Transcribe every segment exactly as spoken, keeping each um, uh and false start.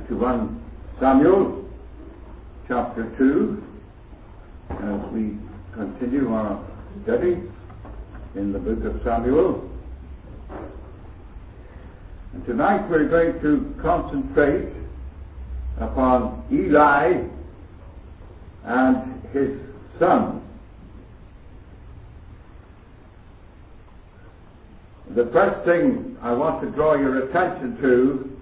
to First Samuel chapter two as we continue our study in the book of Samuel. And tonight we're going to concentrate upon Eli and his son. The first thing I want to draw your attention to,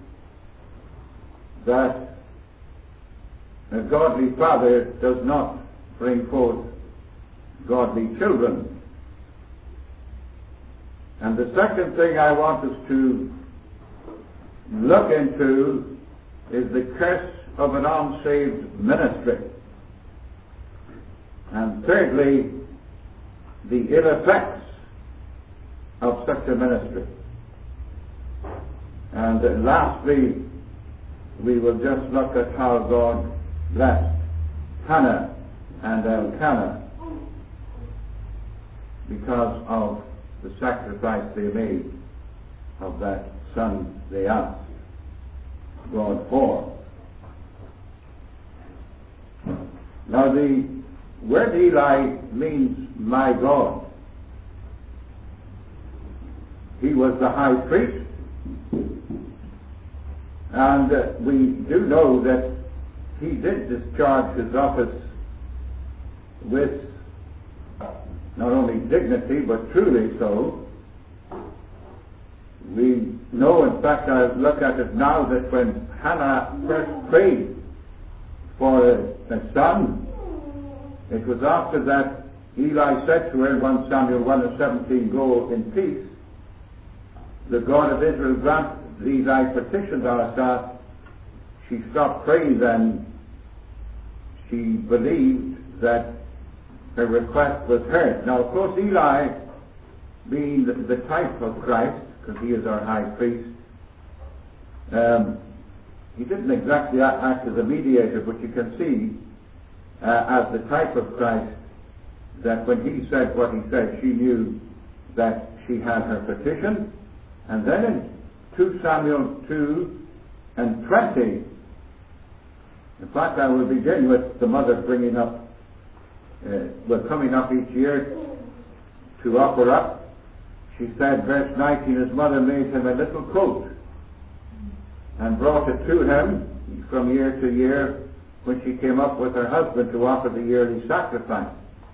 that a godly father does not bring forth godly children. And the second thing I want us to look into is the curse of an unsaved ministry. And thirdly, the ill effects of such a ministry. And uh, lastly, we will just look at how God blessed Hannah and Elkanah because of the sacrifice they made of that son they asked God for. Now the word Eli means my God. He was the high priest, and uh, we do know that he did discharge his office with not only dignity but truly so. We know, in fact, I look at it now, that when Hannah first prayed for a, a son, it was after that Eli said to her in First Samuel one and seventeen, "Go in peace. The God of Israel grant thee thy petition thou hast asked." She stopped praying then. She believed that her request was heard. Now, of course, Eli, being the, the type of Christ, because he is our high priest, um, he didn't exactly act as a mediator, but you can see, uh, as the type of Christ, that when he said what he said, she knew that she had her petition. And then in Second Samuel two and twenty, in fact, I will begin with the mother bringing up, uh, well, coming up each year to offer up. She said, verse nineteen, his mother made him a little coat and brought it to him from year to year when she came up with her husband to offer the yearly sacrifice.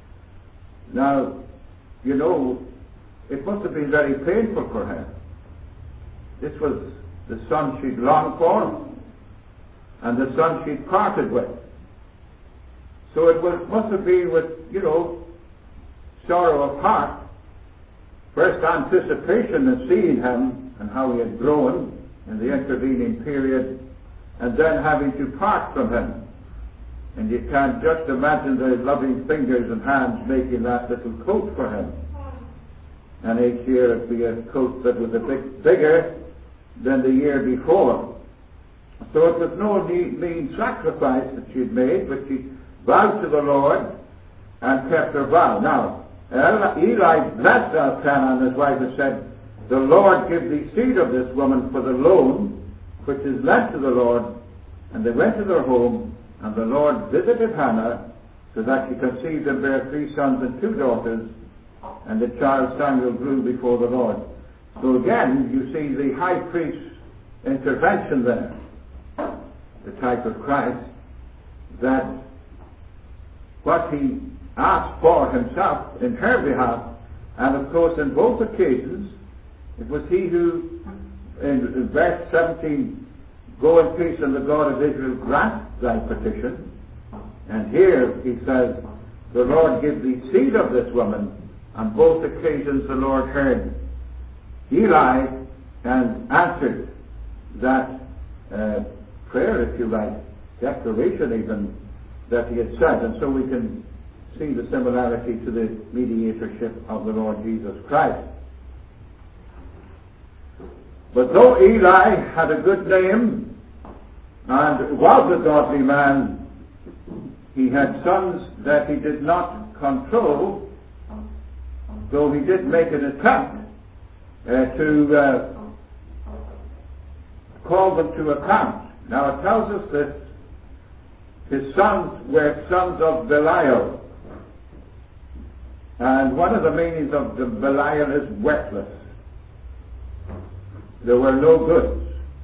Now, you know, it must have been very painful for her. This was the son she'd longed for and the son she'd parted with. So it was, must have been with, you know, sorrow of heart. First anticipation of seeing him and how he had grown in the intervening period, and then having to part from him. And you can just imagine the loving fingers and hands making that little coat for him. And each year it'd be a coat that was a bit bigger than the year before. So it was no mean sacrifice that she had made, but she vowed to the Lord and kept her vow. Now, Eli blessed Elkanah and his wife and said, "The Lord give thee seed of this woman for the loan which is lent to the Lord." And they went to their home, and the Lord visited Hannah, so that she conceived and bare three sons and two daughters, and the child Samuel grew before the Lord. So again, you see the high priest's intervention there, the type of Christ, that what he asked for himself in her behalf, and of course in both occasions, it was he who, in verse seventeen, "Go in peace and the God of Israel grant thy petition." And here he says, "The Lord give thee seed of this woman." On both occasions the Lord heard Eli and answered that uh, prayer, if you like, declaration even, that he had said. And so we can see the similarity to the mediatorship of the Lord Jesus Christ. But though Eli had a good name and was a godly man, he had sons that he did not control, though he did make an attempt uh, to uh, call them to account Now it tells us that his sons were sons of Belial. And one of the meanings of the Belial is worthless. There were no goods.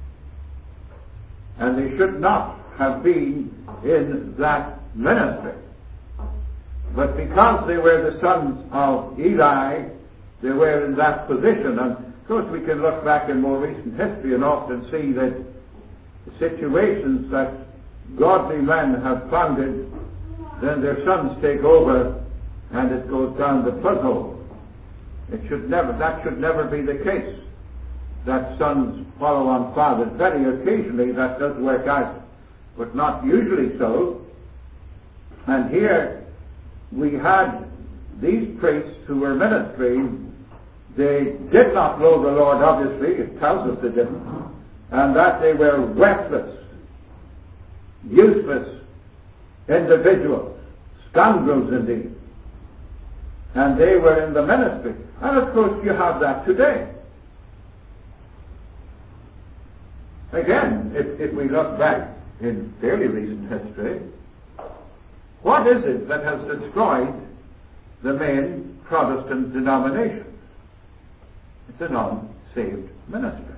And they should not have been in that ministry. But because they were the sons of Eli, they were in that position. And of course we can look back in more recent history and often see that the situations that godly men have founded, then their sons take over and it goes down the plug hole. It should never, that should never be the case, that sons follow on fathers. Very occasionally that does work out, but not usually so. And here we had these priests who were ministering. They did not know the Lord, obviously. It tells us they didn't. And that they were worthless, useless individuals, scoundrels indeed. And they were in the ministry. And of course you have that today. Again, if, if we look back in fairly recent history, what is it that has destroyed the main Protestant denominations? It's an unsaved ministry.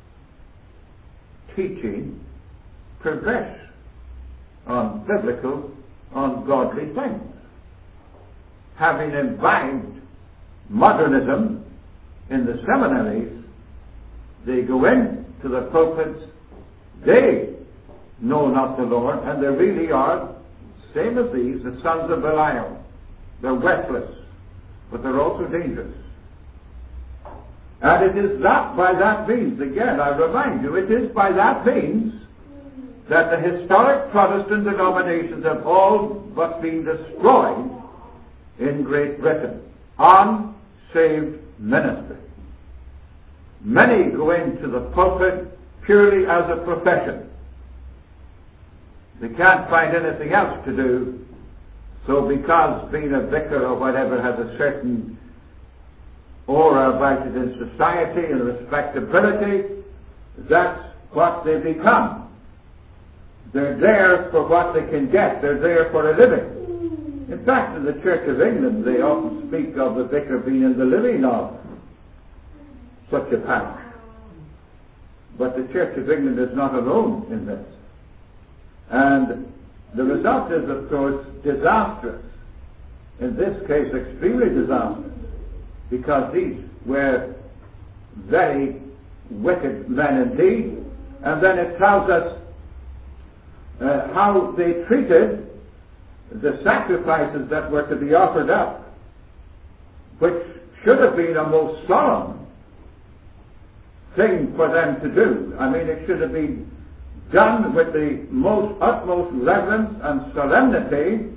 Teaching perverse, unbiblical, ungodly things. Having imbibed modernism in the seminaries, they go into the pulpits, they know not the Lord, and they really are, same as these, the sons of Belial. They're worthless, but they're also dangerous. And it is that, by that means, again, I remind you, it is by that means that the historic Protestant denominations have all but been destroyed in Great Britain. Unsaved ministry. Many go into the pulpit purely as a profession. They can't find anything else to do, so because being a vicar or whatever has a certain aura about it in society and respectability, that's what they become. They're there for what they can get. They're there for a living. In fact, in the Church of England, they often speak of the vicar being in the living of such a parish. But the Church of England is not alone in this. And the result is, of course, disastrous. In this case, extremely disastrous. Because these were very wicked men indeed. And then it tells us uh, how they treated the sacrifices that were to be offered up, which should have been a most solemn thing for them to do. I mean, it should have been done with the most utmost reverence and solemnity.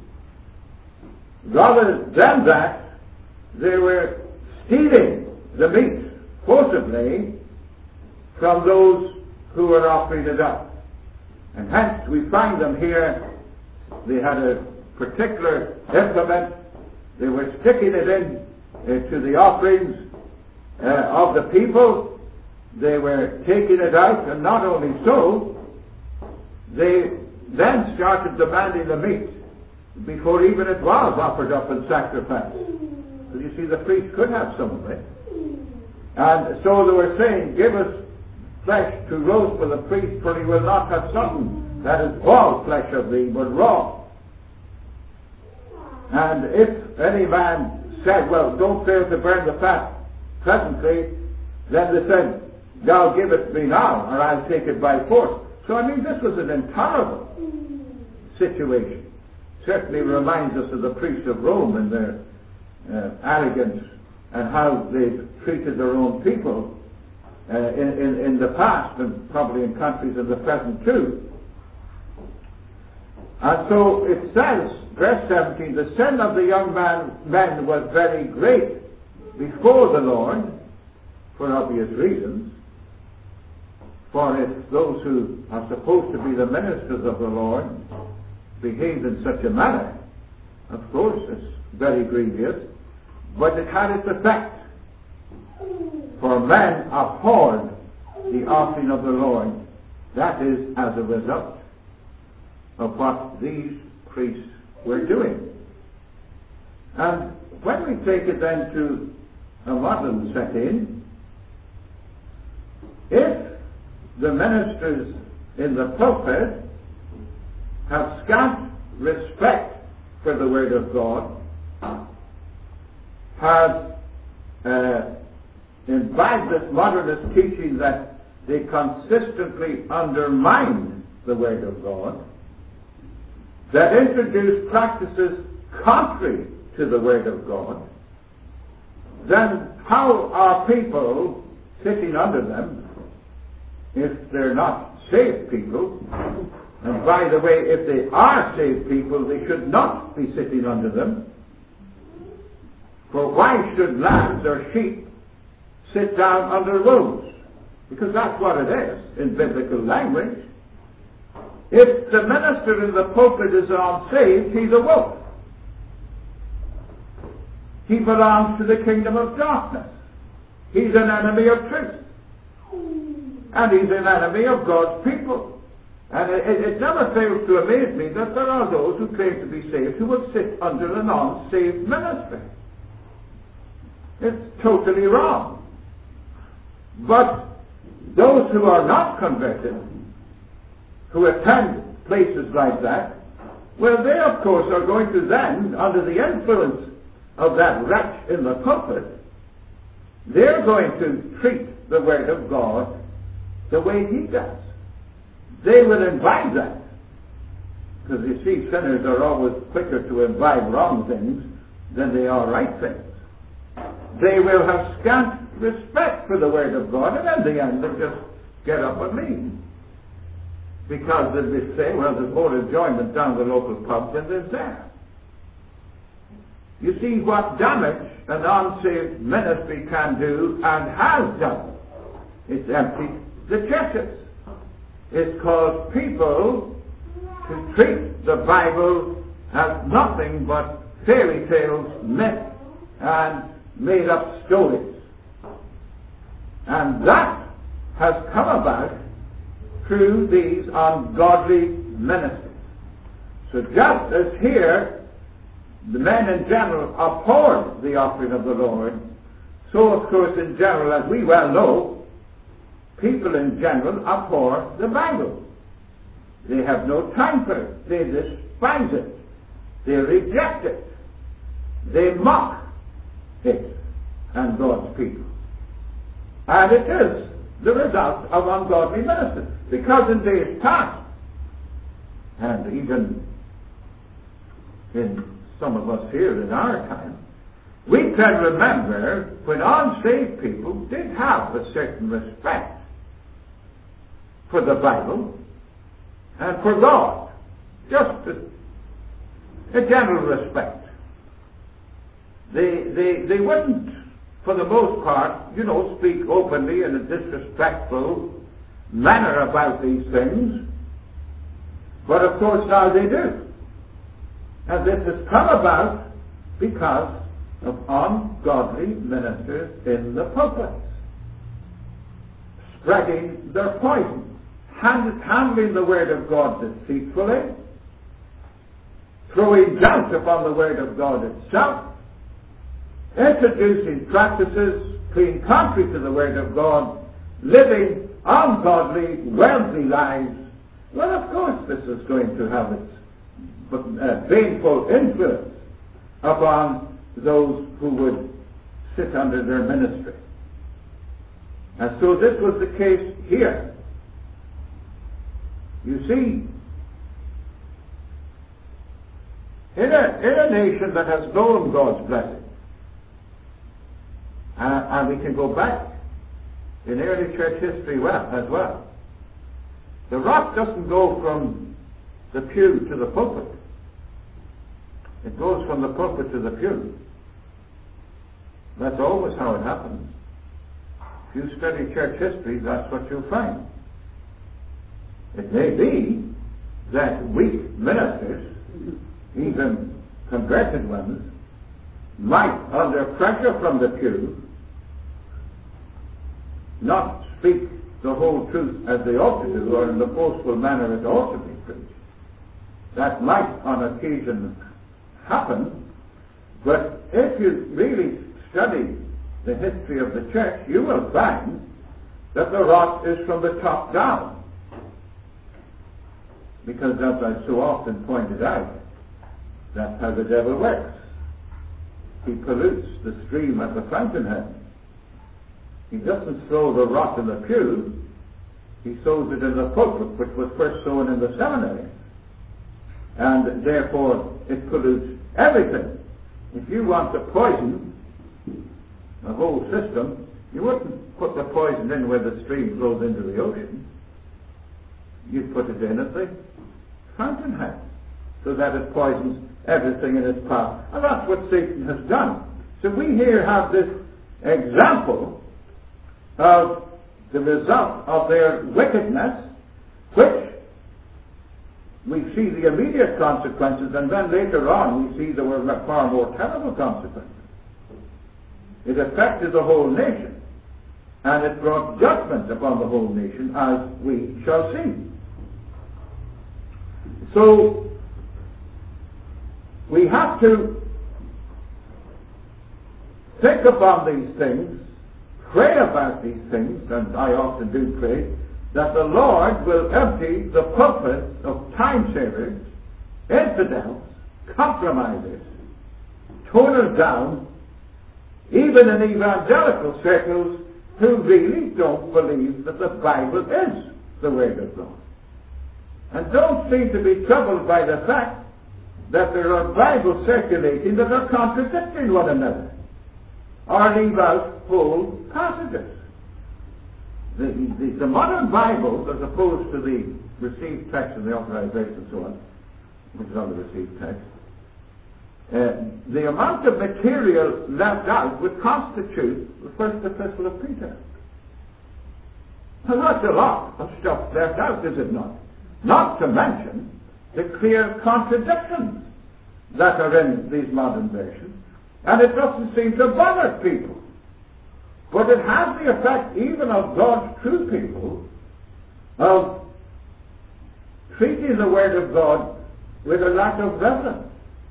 Rather than that, they were stealing the meat forcibly from those who were offering it up. And hence we find them here. They had a particular implement. They were sticking it in uh, to the offerings uh, of the people. They were taking it out, and not only so, they then started demanding the meat before even it was offered up in sacrifice. So you see, the priest could have some of it. And so they were saying, give us flesh to roast for the priest, for he will not have something that is all flesh of thee, but raw. And if any man said, well, don't fail to burn the fat presently, then they said, thou give it me now, or I'll take it by force. So I mean, this was an intolerable situation. Certainly reminds us of the priests of Rome and their uh, arrogance and how they treated their own people uh, in, in, in the past, and probably in countries in the present too. And so it says, verse seventeen, the sin of the young man men was very great before the Lord, for obvious reasons. For if those who are supposed to be the ministers of the Lord behaved in such a manner, of course it's very grievous, but it had its effect. For men abhorred the offering of the Lord That is as a result of what these priests were doing. And when we take it then to a modern setting, if the ministers in the pulpit have scant respect for the Word of God, have uh, imbibed this modernist teaching that they consistently undermine the Word of God, that introduce practices contrary to the Word of God, then how are people sitting under them if they're not saved people? And by the way, if they are saved people, they should not be sitting under them. For why should lambs or sheep sit down under wolves? Because that's what it is in biblical language. If the minister in the pulpit is unsaved, he's a wolf. He belongs to the kingdom of darkness. He's an enemy of truth. And he's an enemy of God's people. And it, it, it never fails to amaze me that there are those who claim to be saved who will sit under an unsaved ministry. It's totally wrong. But those who are not converted, who attend places like that, well, they of course are going to then, under the influence of that wretch in the pulpit, they're going to treat the Word of God the way he does. They will imbibe that. Because you see, sinners are always quicker to imbibe wrong things than they are right things. They will have scant respect for the Word of God, and in the end they'll just get up and leave. Because they'll be say, well, there's more enjoyment down the local pub than there's there. You see what damage an unsaved ministry can do and has done. It's emptied the churches. It's caused people to treat the Bible as nothing but fairy tales, myth, and made-up stories. And that has come about through these ungodly ministers. So just as here the men in general abhorred the offering of the Lord, so of course in general, as we well know, people in general abhor the Bible. They have no time for it. They despise it. They reject it. They mock it and God's people. And it is the result of ungodly ministers. Because in days past, and even in some of us here in our time, we can remember when unsaved people did have a certain respect for the Bible and for God. Just a, a general respect. They, they, they wouldn't, for the most part, you know, speak openly in a disrespectful manner about these things. But of course now they do. And this has come about because of ungodly ministers in the pulpits, spreading their poison, hand, handling the Word of God deceitfully, throwing doubt upon the Word of God itself, introducing practices clean contrary to the Word of God, living ungodly, wealthy lives. Well, of course this is going to have its uh, baneful influence upon those who would sit under their ministry. And so this was the case here. You see, in a, in a nation that has known God's blessing, uh, and we can go back in early church history well as well, the rock doesn't go from the pew to the pulpit. It goes from the pulpit to the pew. That's always how it happens. If you study church history, that's what you'll find. It may be that weak ministers, even converted ones, might, under pressure from the pew, not speak the whole truth as they ought to do, or in the forceful manner it ought to be preached. That might on occasion happen, but if you really study the history of the church, you will find that the rot is from the top down. Because as I so often pointed out, that's how the devil works. He pollutes the stream at the fountainhead. He doesn't throw the rot in the pew, he sows it in the pulpit, which was first sown in the seminary. And therefore it pollutes everything. If you want to poison the whole system, you wouldn't put the poison in where the stream flows into the ocean. You'd put it in at the fountainhead, so that it poisons everything in its path. And that's what Satan has done. So we here have this example of the result of their wickedness, which we see the immediate consequences, and then later on we see there were far more terrible consequences. It affected the whole nation, and it brought judgment upon the whole nation, as we shall see. So we have to think upon these things, pray about these things, and I often do pray, that the Lord will empty the pulpits of time-savers, infidels, compromisers, toners down, even in evangelical circles who really don't believe that the Bible is the Word of God. And don't seem to be troubled by the fact that there are Bibles circulating that are contradicting one another, or leave out whole passages. The, the, the modern Bibles, as opposed to the received text and the authorized verse and so on, which is on the received text, uh, the amount of material left out would constitute the first epistle of Peter. Well, that's a lot of stuff left out, is it not? Not to mention the clear contradictions that are in these modern versions, and it doesn't seem to bother people. But it has the effect even of God's true people of treating the Word of God with a lack of reverence.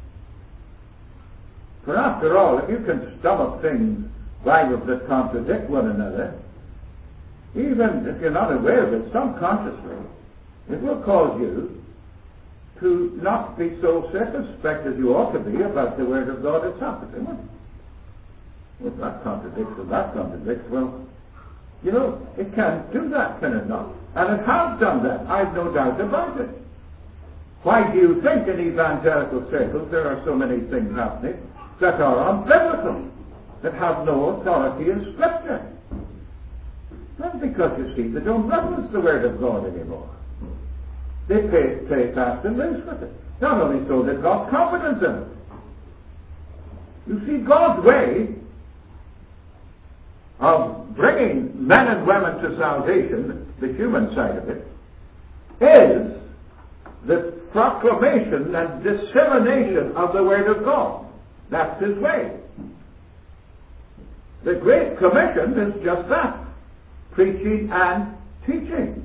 For after all, if you can stomach things, Bibles that contradict one another, even if you're not aware of it, subconsciously, it will cause you to not be so circumspect as you ought to be about the Word of God itself. Well, that contradicts and that contradicts. Well, you know, it can't do that, can it not? And it has done that. I've no doubt about it. Why do you think in evangelical circles there are so many things happening that are unbiblical, that have no authority in Scripture? Well, because, you see, they don't reverence the Word of God anymore. They play, play fast and loose with it. Not only so, they've got confidence in it. You see, God's way of bringing men and women to salvation, the human side of it, is the proclamation and dissemination of the Word of God. That's His way. The Great Commission is just that, preaching and teaching.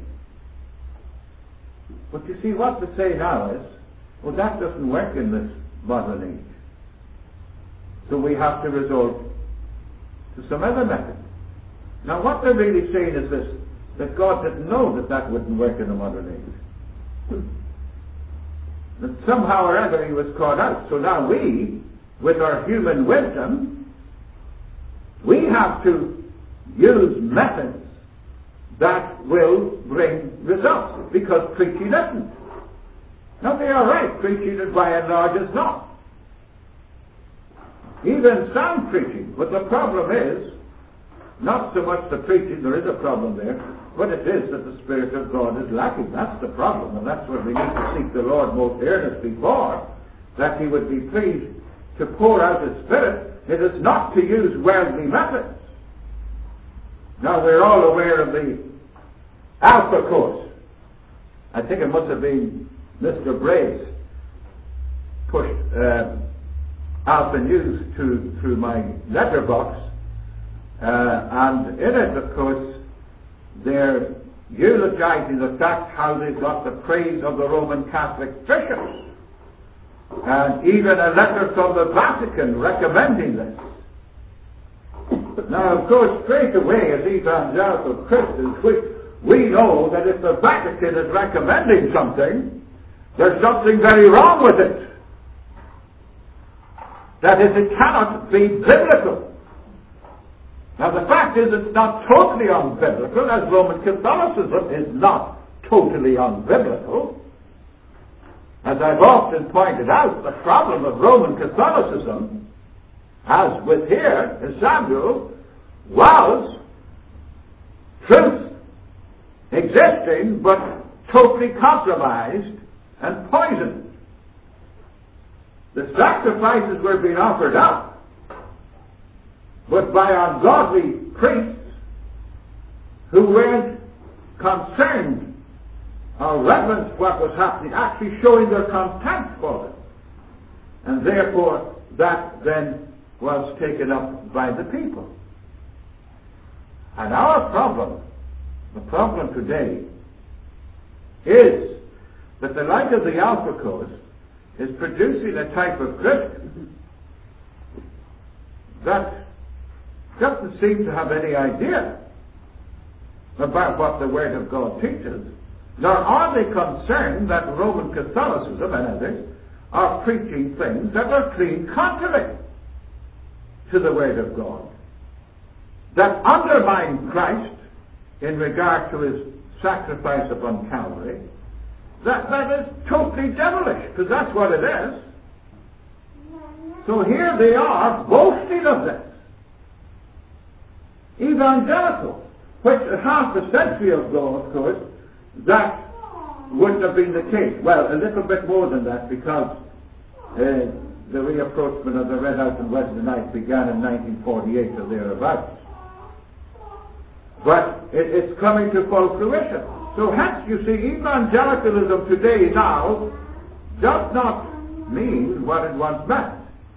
But you see, what they say now is, well, that doesn't work in this modern age. So we have to resort to some other method. Now, what they're really saying is this, that God didn't know that that wouldn't work in the modern age. That somehow or other He was caught out. So now we, with our human wisdom, we have to use methods that will bring results, because preaching isn't. Now, they are right, preaching is by and large is not. Even sound preaching, but the problem is, not so much the preaching, there is a problem there, but it is that the Spirit of God is lacking. That's the problem, and that's what we need to seek the Lord most earnestly for, that He would be pleased to pour out His Spirit. It is not to use worldly methods. Now, we're all aware of the Alpha course. I think it must have been Mister Brace pushed uh, Alpha News to, through my letterbox, uh, and in it, of course, they're eulogizing the fact how they've got the praise of the Roman Catholic bishops, and even a letter from the Vatican recommending this. Now, of course, straight away as evangelical Christians, we, we know that if the Vatican is recommending something, there's something very wrong with it. That is, it cannot be biblical. Now, the fact is, it's not totally unbiblical, as Roman Catholicism is not totally unbiblical. As I've often pointed out, the problem of Roman Catholicism, as with here in Samuel, was truth existing but totally compromised and poisoned. The sacrifices were being offered up, but by ungodly priests who weren't concerned or reverenced what was happening, actually showing their contempt for it. And therefore, that then was taken up by the people. And our problem, the problem today, is that the light of the Alpha Coast is producing a type of Christian that doesn't seem to have any idea about what the Word of God teaches, nor are they concerned that Roman Catholicism and others are preaching things that are clean contrary to the Word of God, that undermine Christ in regard to his sacrifice upon Calvary. That, that is totally devilish, because that's what it is. So here they are boasting of this. Evangelical, which half a century ago, of course, that wouldn't have been the case. Well, a little bit more than that, because uh, the reapproachment of the Red House and Wednesday began in nineteen forty-eight or thereabouts. But it, it's coming to full fruition. So hence, you see, evangelicalism today now does not mean what it once meant.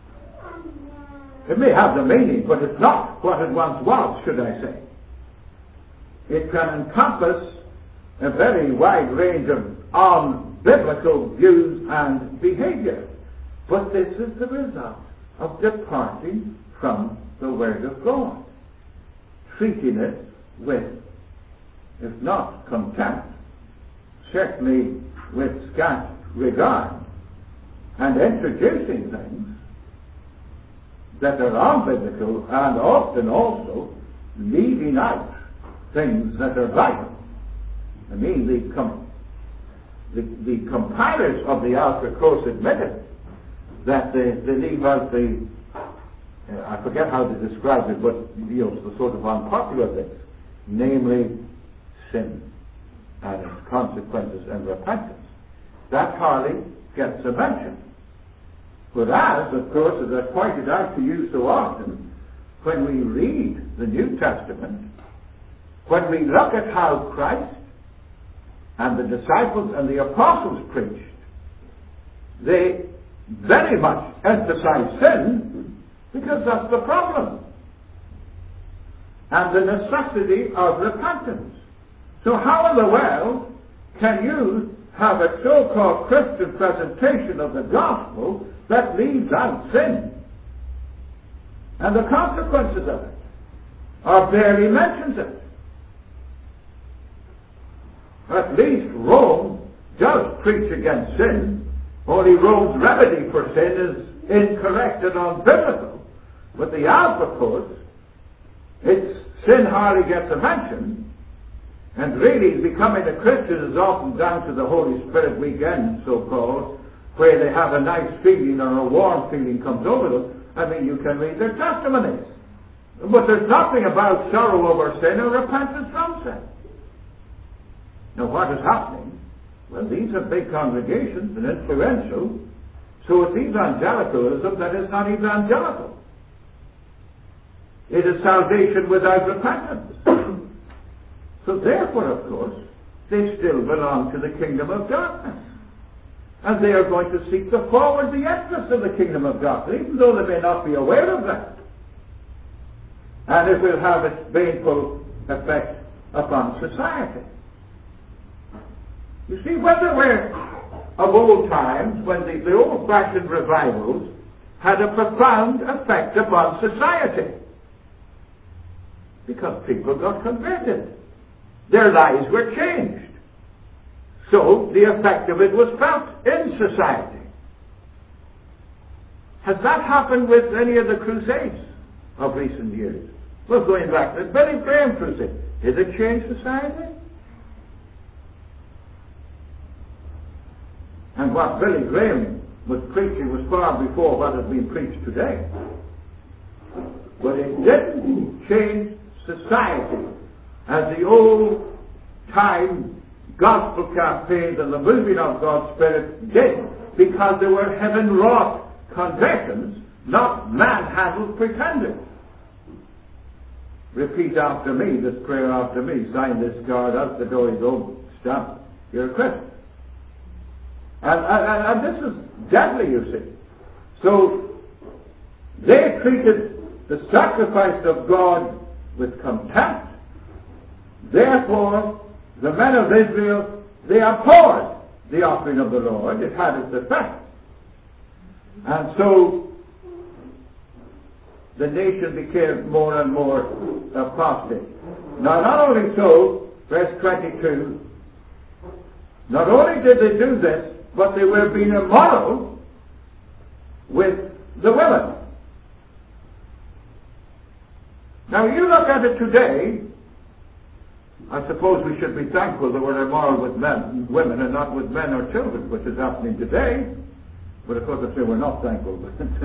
It may have the meaning, but it's not what it once was, should I say. It can encompass a very wide range of unbiblical views and behavior. But this is the result of departing from the Word of God, treating it with, if not contempt, certainly with scant regard, and introducing things that are unbiblical, and often also leaving out things that are vital. I mean, the, com- the, the compilers of the Alpha Course admitted that they, they leave out the, uh, I forget how they describe it, but you know, the sort of unpopular things, namely sin and its consequences and repentance. That hardly gets a mention. Whereas, of course, as I pointed out to you so often, when we read the New Testament, when we look at how Christ and the disciples and the apostles preached, they very much emphasize sin, because that's the problem, and the necessity of repentance. So how in the world can you have a so-called Christian presentation of the gospel that leaves out sin and the consequences of it, or barely mentions it? At least Rome does preach against sin, only Rome's remedy for sin is incorrect and unbiblical. But the Alpha Course, its sin hardly gets a mention, and really becoming a Christian is often down to the Holy Spirit weekend, so-called, where they have a nice feeling or a warm feeling comes over them. I mean, you can read their testimonies. But there's nothing about sorrow over sin or repentance from sin. Now, what is happening? Well, these are big congregations and influential, so it's evangelicalism that is not evangelical. It is salvation without repentance. So therefore, of course, they still belong to the kingdom of darkness. And they are going to seek to forward the interests of the kingdom of God, even though they may not be aware of that. And it will have its baneful effect upon society. You see, when there were of old times, when the, the old-fashioned revivals had a profound effect upon society, because people got converted. Their lives were changed. So the effect of it was felt in society. Has that happened with any of the crusades of recent years? Well, going back to the Billy Graham crusade, did it change society? And what Billy Graham was preaching was far before what has been preached today. But it didn't change society as the old time gospel campaigns and the moving of God's Spirit did, because they were heaven-wrought conversions, not man-handled pretenders. Repeat after me, this prayer after me, sign this card, out the door you go, stamp, you're a Christian. And, and, and this is deadly, you see. So, they treated the sacrifice of God with contempt. Therefore, the men of Israel, they abhorred the offering of the Lord. It had its effect. And so, the nation became more and more apostate. Now, not only so, verse twenty-two, not only did they do this, but they were being immoral with the women. Now, you look at it today, I suppose we should be thankful that we're immoral with men, women, and not with men or children, which is happening today. But of course, I say we're not thankful.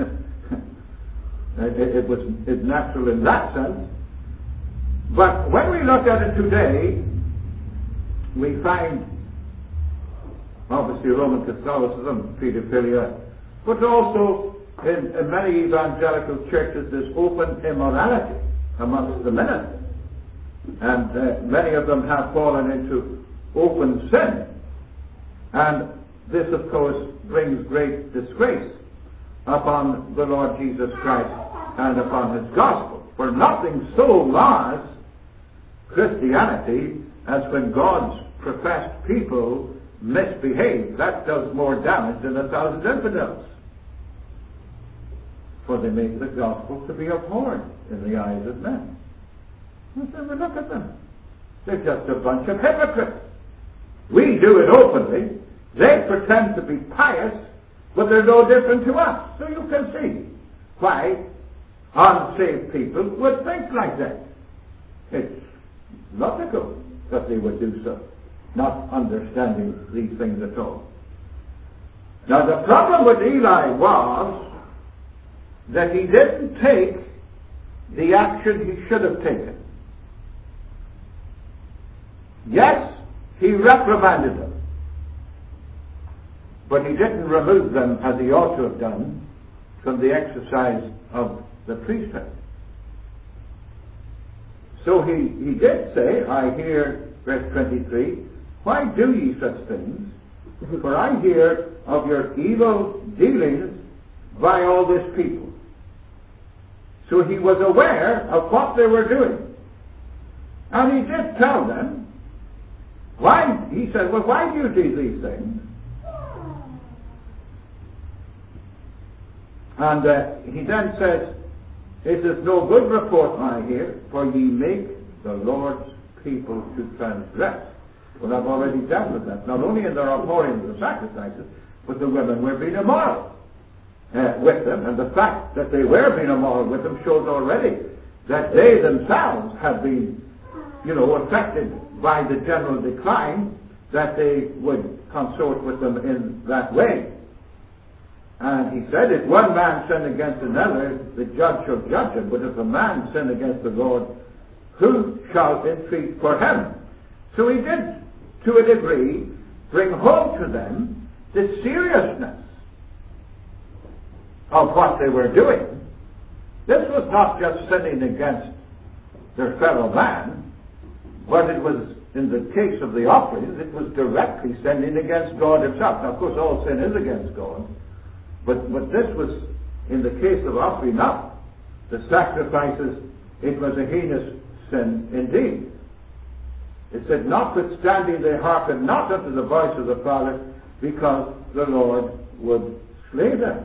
it, it was it's natural in that sense. But when we look at it today, we find obviously Roman Catholicism, pedophilia, but also in, in many evangelical churches there's open immorality amongst the ministers. And uh, many of them have fallen into open sin. And this, of course, brings great disgrace upon the Lord Jesus Christ and upon His gospel. For nothing so mars Christianity as when God's professed people misbehave. That does more damage than a thousand infidels. For they make the gospel to be abhorred in the eyes of men. Never look at them. They're just a bunch of hypocrites. We do it openly. They pretend to be pious, but they're no different to us. So you can see why unsaved people would think like that. It's logical that they would do so, not understanding these things at all. Now the problem with Eli was that he didn't take the action he should have taken. Yes, he reprimanded them, but he didn't remove them as he ought to have done from the exercise of the priesthood. So he, he did say, I hear, verse twenty-three, why do ye such things? For I hear of your evil dealings by all this people. So he was aware of what they were doing. And he did tell them, why, he said, well, why do you do these things? And uh, he then says, it is no good report I hear, for ye make the Lord's people to transgress. Well, I've already dealt with that. Not only in their abhorring of the sacrifices, but the women were being immoral uh, with them. And the fact that they were being immoral with them shows already that they themselves have been, you know, affected by the general decline, that they would consort with them in that way. And he said, if one man sin against another, the judge shall judge him. But if a man sin against the Lord, who shall entreat for him? So he did, to a degree, bring home to them the seriousness of what they were doing. This was not just sinning against their fellow man, but it was, in the case of the offerings, it was directly sinning against God Himself. Now, of course, all sin is against God. But, but this was, in the case of offering up the sacrifices, it was a heinous sin indeed. It said, notwithstanding they hearkened not unto the voice of the Father, because the Lord would slay them.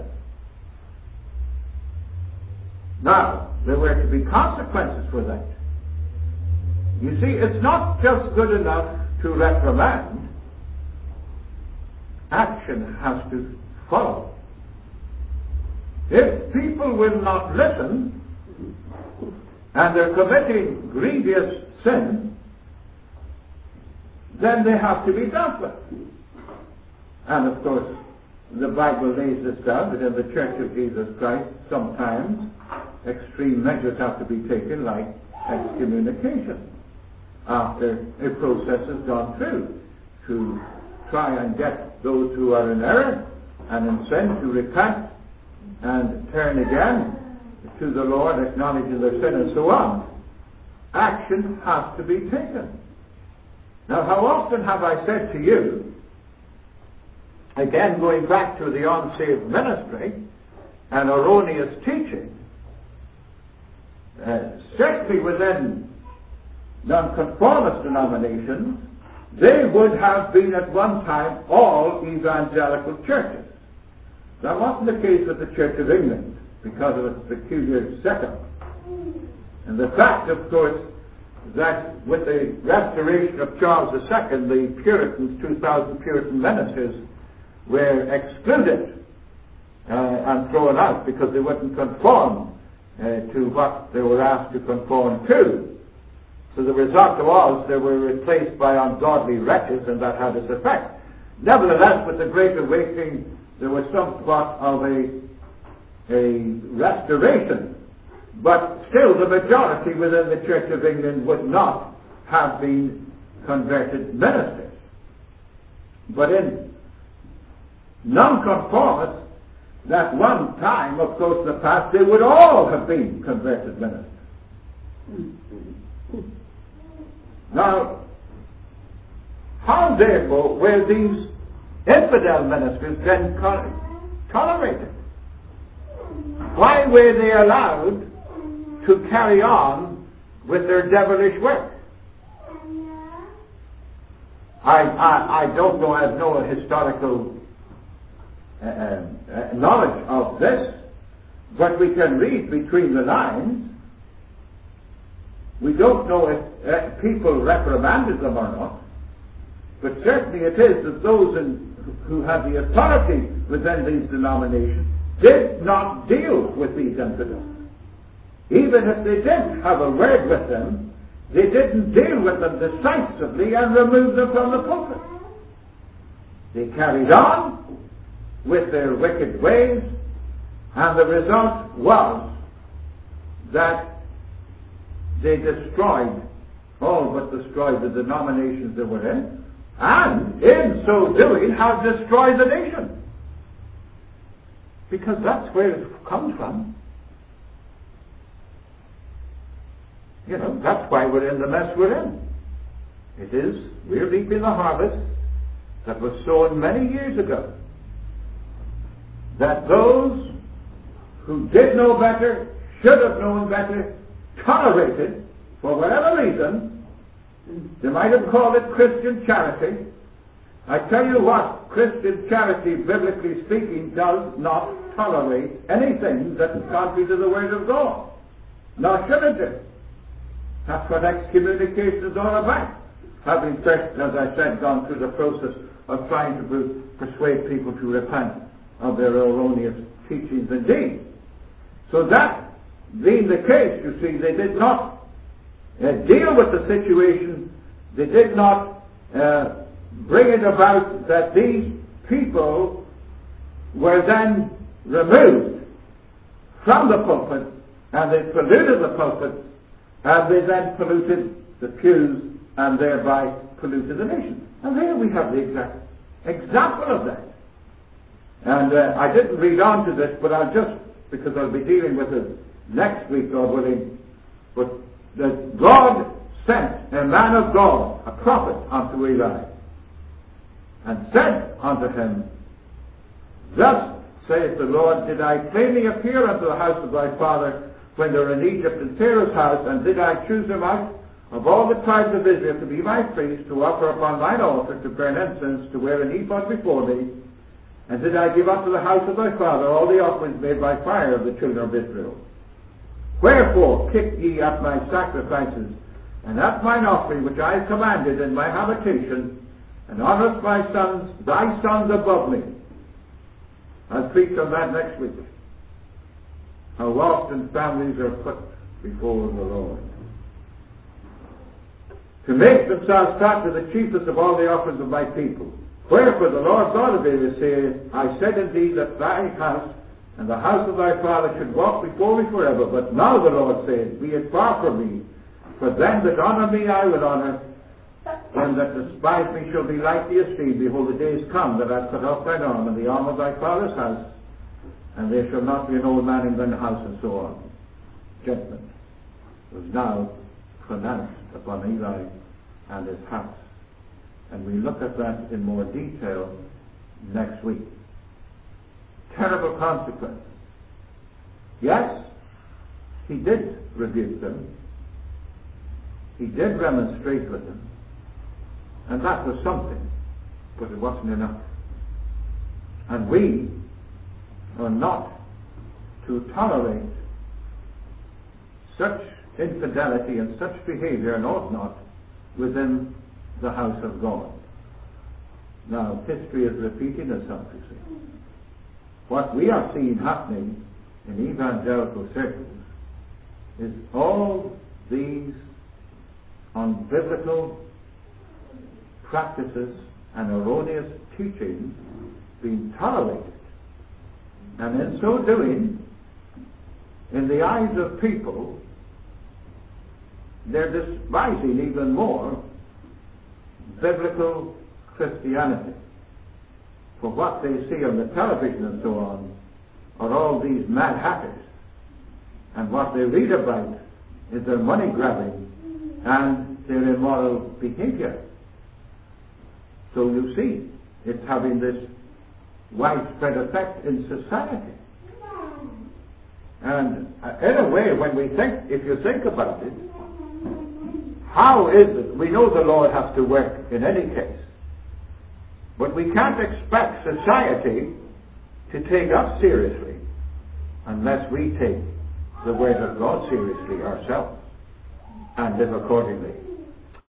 Now, there were to be consequences for that. You see, it's not just good enough to reprimand. Action has to follow. If people will not listen, and they're committing grievous sin, then they have to be dealt with. And of course, the Bible lays this down, that in the Church of Jesus Christ, sometimes extreme measures have to be taken, like excommunication, after a process has gone through, to try and get those who are in error and in sin to repent and turn again to the Lord, acknowledging their sin and so on. Action has to be taken. Now, how often have I said to you, again going back to the unsaved ministry and erroneous teaching, uh, certainly within nonconformist denominations, they would have been at one time all evangelical churches. That wasn't the case with the Church of England, because of its peculiar setup. And the fact, of course, that with the restoration of Charles the Second, the Puritans, two thousand Puritan ministers, were excluded uh, and thrown out because they wouldn't conform uh, to what they were asked to conform to. So the result was they were replaced by ungodly wretches, and that had its effect. Nevertheless, with the Great Awakening, there was somewhat of a, a restoration. But still, the majority within the Church of England would not have been converted ministers. But in nonconformists, that one time, of course, the past, they would all have been converted ministers. Now, how therefore were these infidel ministers then tolerated? Why were they allowed to carry on with their devilish work? I, I, I don't know, I have no historical uh, uh, knowledge of this, but we can read between the lines. We don't know if uh, people reprimanded them or not, but certainly it is that those in, who had the authority within these denominations did not deal with these infidels. Even if they did have a word with them, they didn't deal with them decisively and remove them from the pulpit. They carried on with their wicked ways, and the result was that they destroyed, all but destroyed the denominations they were in, and in so doing have destroyed the nation. Because that's where it comes from. You know, that's why we're in the mess we're in. It is, we're reaping the harvest that was sown many years ago. That those who did know better, should have known better, tolerated, for whatever reason, they might have called it Christian charity. I tell you what, Christian charity, biblically speaking, does not tolerate anything that is contrary to the Word of God. Nor should it do. That's what excommunication is all about. Having first, as I said, gone through the process of trying to persuade people to repent of their erroneous teachings and deeds. So that being the case, you see, they did not uh, deal with the situation. They did not uh, bring it about that these people were then removed from the pulpit, and they polluted the pulpit, and they then polluted the pews, and thereby polluted the nation. And there we have the exact example of that. And uh, I didn't read on to this, but I'll just, because I'll be dealing with it next week, God willing, but that God sent a man of God, a prophet, unto Eli, and said unto him, Thus saith the Lord, did I plainly appear unto the house of thy father when they were in Egypt in Pharaoh's house, and did I choose them out of all the tribes of Israel to be my priest, to offer upon thine altar, to burn incense, to wear an ephod before thee. And did I give unto the house of thy father all the offerings made by fire of the children of Israel? Wherefore kick ye at my sacrifices, and at mine offering which I have commanded in my habitation, and honourest my sons, thy sons above me. I'll preach on that next week. How often families are put before the Lord. To make themselves fat to the chiefest of all the offerings of my people. Wherefore the Lord God of Israel saith, I said indeed that thy house and the house of thy father should walk before me forever. But now the Lord saith, be it far from me. For them that honour me I will honour. Them that despise me shall be lightly esteemed. Behold, the days come that I cut off thine arm and the arm of thy father's house, and there shall not be an old man in thine house, and so on. Judgment was now pronounced upon Eli and his house. And we look at that in more detail next week. Terrible consequences. Yes, he did rebuke them. He did remonstrate with them. And that was something, but it wasn't enough. And we are not to tolerate such infidelity and such behavior, and ought not, within the house of God. Now, history is repeating itself, you see. What we are seeing happening in evangelical circles is all these unbiblical practices and erroneous teachings being tolerated. And in so doing, in the eyes of people, they're despising even more biblical Christianity. For what they see on the television and so on are all these mad hatters. And what they read about is their money grabbing and their immoral behavior. So you see, it's having this widespread effect in society. And in a way, when we think, if you think about it, how is it? We know the Lord has to work in any case. But we can't expect society to take us seriously unless we take the Word of God seriously ourselves and live accordingly.